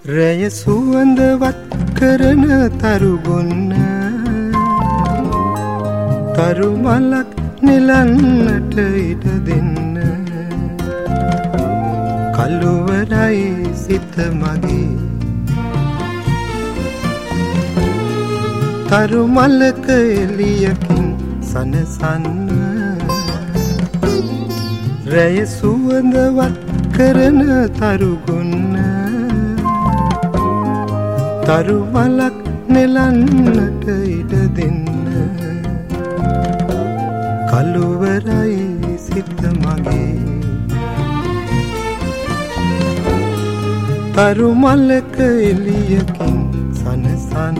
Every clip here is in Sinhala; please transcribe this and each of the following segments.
රැය සුවඳවත් කරන තරුගොන්න තරු මලක් නෙලන්නට ඉඩ දෙන්න කළුවරයි සිත මගේ තරු මලක එළියකින් සනසන්න රැය සුවඳවත් කරන තරුගොන්න තරු මලක් නෙලන්නට ඉඩ දෙන්න කළුවරයි සිත මගේ තරු මලක එළියකින් සනසන්න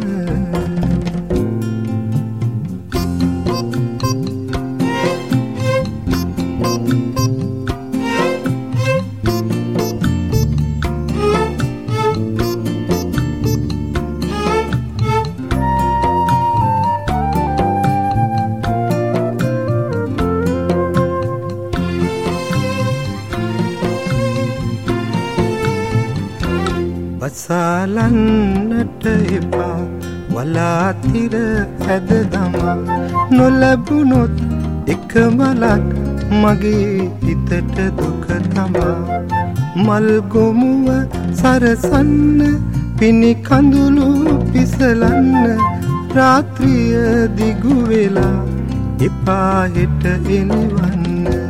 වසාලන්නට එපා වලාතිර ඇද දමා නොලැබුණොත් එක මලක් මගේ හිතට දුක තමා මල් ගොමුව සරසන්න පිණි කඳුළු පිසලන්න රාත්‍රිය දිගු වෙලා එපා හෙට එළවන්න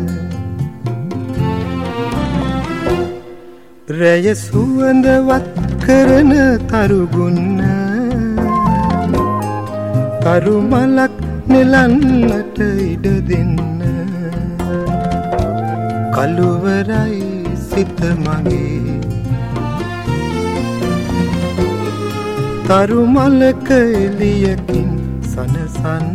රැය සුවඳවත් කරන තරුගොන්න තරු මලක් නෙලන්නට ඉඩ දෙන්න කළුවරයි සිත මගේ තරු මලක එළියකින් සනසන්න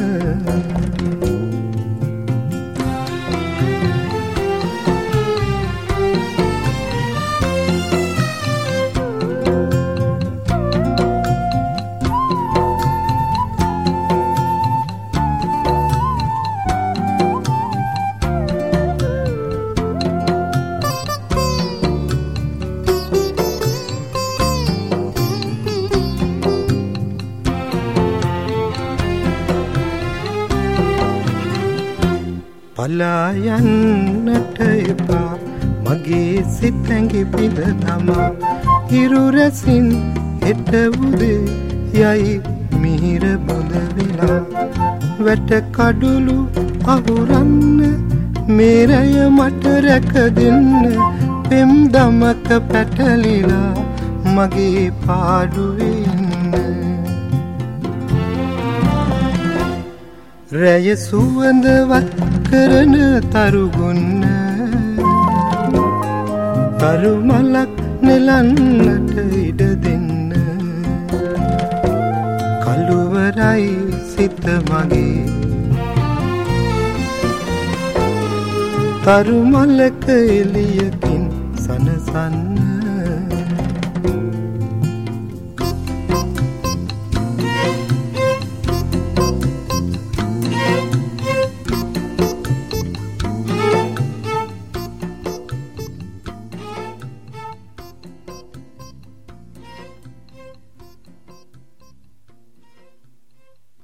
පලා යන්නට එපා මගේ සිත ඇඟි පිළ තමා හිරු රැසින් හෙට උදේ යයි මිහිර බොඳ වෙලා වැට කඩුළු අහුරන්න මේ රැය මට රැක දෙන්න පෙම් දමක පැටලිලා මගේ පාඩුවේ රැය සුවඳවත් කරන තරුගොන්න තරු මලක් නෙලන්නට ඉඩ දෙන්න කළුවරයි සිත මගේ තරු මලක එළියකින් සනසන්න